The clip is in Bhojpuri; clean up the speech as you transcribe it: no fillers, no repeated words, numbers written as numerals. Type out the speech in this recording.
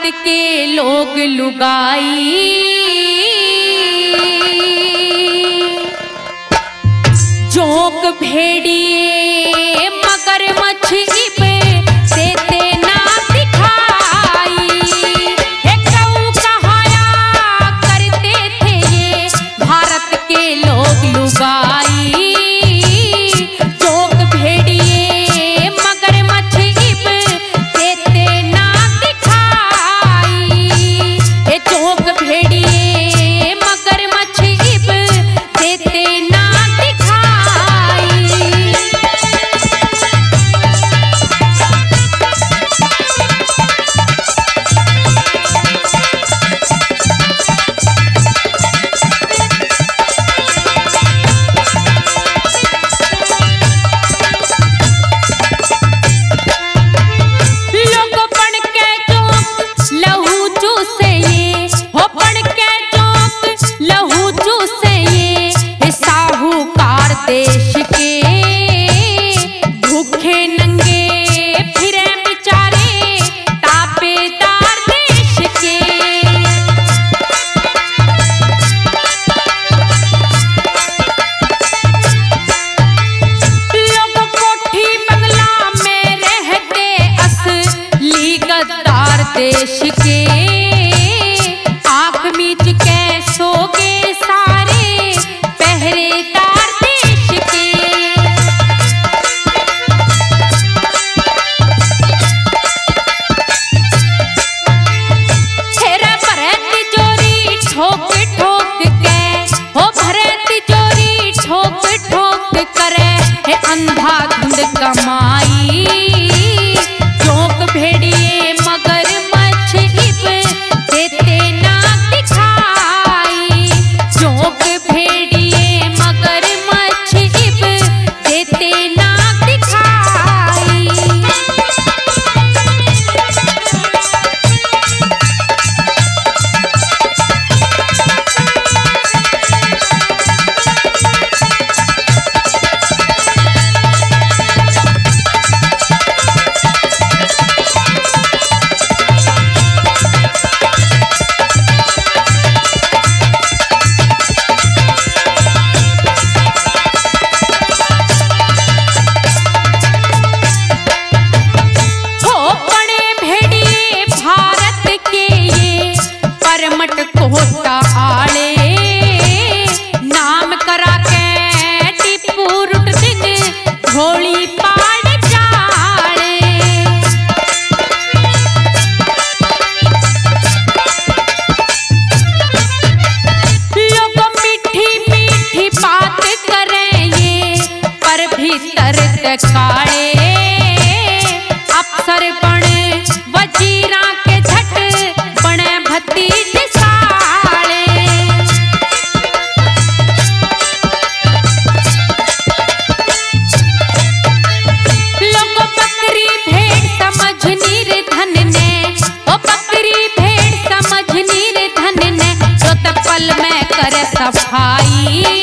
के लोग लुगाई जोंक भेड़िए मगरमच्छ पे देते ना दिखाई। हे कऊ कहाया करते थे ये भारत के लोग लुगाई जोंक भेड़िए मगरमच्छ पे देते ना दिखाई। ये जोंक भेड़िए मगरमच्छ पे देते ना देश के भूखे नंगे फिरे बेचारे ताबेदार देश के। लोग कोठी बंगला में रहते असली गद्दार देश के। आंख मीच के सोगे सारे पहरेदार ठोक ठोक के हो भरे तिजोरी ठोक ठोक करे है अंधाधुंध कमाई। जोंक भेड़िए मगरमच्छ पे देते ना दिखाई। जोंक भेड़िए मगरमच्छ पे देते ना दिखाई। कोटा आले नाम करा के टिप्पू रुट दिन घोड़ी पाड़ जाले। लोग मीठी मीठी बात करें ये पर भीतर काले। अफसर बने वजीरा के झट बने भतीज सफाई।